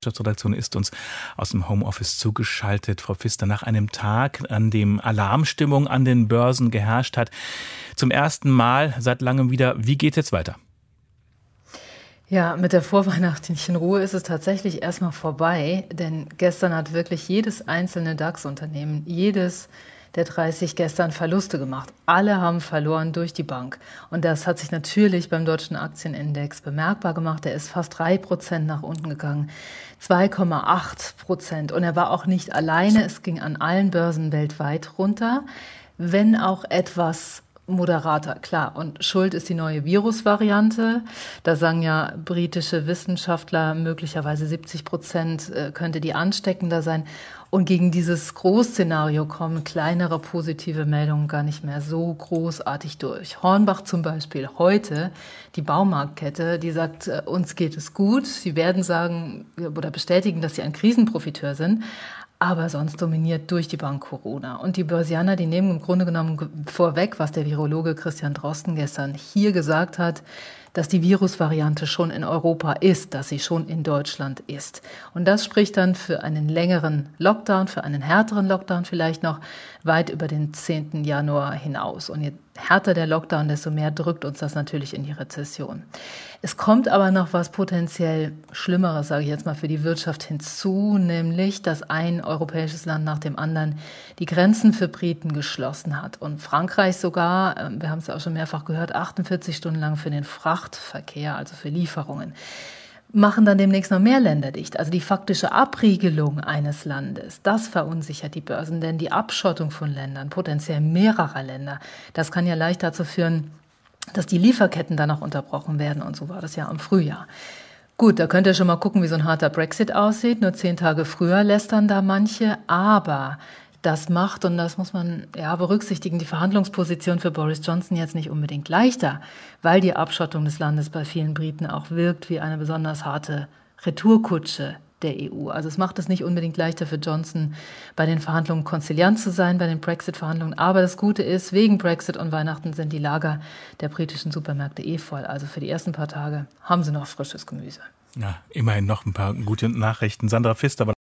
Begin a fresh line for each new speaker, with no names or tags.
Wirtschaftsredaktion ist uns aus dem Homeoffice zugeschaltet. Frau Pfister, nach einem Tag, an dem Alarmstimmung an den Börsen geherrscht hat, zum ersten Mal seit langem wieder, wie geht es jetzt weiter?
Ja, mit der vorweihnachtlichen Ruhe ist es tatsächlich erstmal vorbei, denn gestern hat wirklich jedes einzelne DAX-Unternehmen, jedes der 30 gestern Verluste gemacht. Alle haben verloren durch die Bank. Und das hat sich natürlich beim deutschen Aktienindex bemerkbar gemacht. Der ist fast 3% nach unten gegangen, 2,8%. Und er war auch nicht alleine. Es ging an allen Börsen weltweit runter, wenn auch etwas moderater, klar. Und schuld ist die neue Virusvariante. Da sagen ja britische Wissenschaftler, möglicherweise 70% könnte die ansteckender sein. Und gegen dieses Großszenario kommen kleinere positive Meldungen gar nicht mehr so großartig durch. Hornbach zum Beispiel heute, die Baumarktkette, die sagt, uns geht es gut. Sie werden sagen oder bestätigen, dass sie ein Krisenprofiteur sind. Aber sonst dominiert durch die Bank Corona. Und die Börsianer, die nehmen im Grunde genommen vorweg, was der Virologe Christian Drosten gestern hier gesagt hat, dass die Virusvariante schon in Europa ist, dass sie schon in Deutschland ist. Und das spricht dann für einen längeren Lockdown, für einen härteren Lockdown vielleicht noch weit über den 10. Januar hinaus. Und je härter der Lockdown, desto mehr drückt uns das natürlich in die Rezession. Es kommt aber noch was potenziell Schlimmeres, sage ich jetzt mal, für die Wirtschaft hinzu, nämlich, dass ein europäisches Land nach dem anderen die Grenzen für Briten geschlossen hat. Und Frankreich sogar, wir haben es ja auch schon mehrfach gehört, 48 Stunden lang für den Frachtverkehr, also für Lieferungen. Machen dann demnächst noch mehr Länder dicht. Also die faktische Abriegelung eines Landes, das verunsichert die Börsen, denn die Abschottung von Ländern, potenziell mehrerer Länder, das kann ja leicht dazu führen, dass die Lieferketten dann auch unterbrochen werden. Und so war das ja im Frühjahr. Gut, da könnt ihr schon mal gucken, wie so ein harter Brexit aussieht. Nur 10 Tage früher lästern da manche. Aber das macht, und das muss man ja berücksichtigen, die Verhandlungsposition für Boris Johnson jetzt nicht unbedingt leichter, weil die Abschottung des Landes bei vielen Briten auch wirkt wie eine besonders harte Retourkutsche der EU. Also es macht es nicht unbedingt leichter für Johnson, bei den Verhandlungen konziliant zu sein, bei den Brexit-Verhandlungen. Aber das Gute ist, wegen Brexit und Weihnachten sind die Lager der britischen Supermärkte voll. Also für die ersten paar Tage haben sie noch frisches Gemüse.
Ja, immerhin noch ein paar gute Nachrichten. Sandra Pfister